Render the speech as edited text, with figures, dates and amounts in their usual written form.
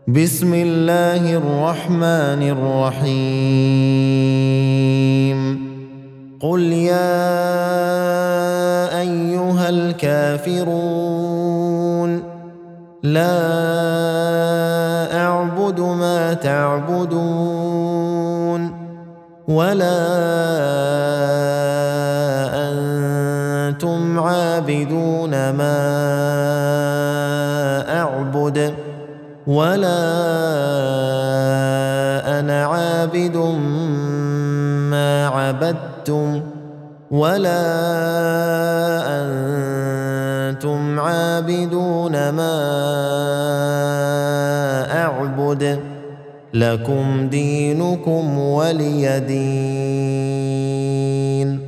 بسم الله الرحمن الرحيم قل يا أيها الكافرون لا أعبد ما تعبدون ولا أنتم عابدون ما أعبد ولا أنا عابد ما عبدتم ولا أنتم عابدون ما أعبد لكم دينكم ولي دين.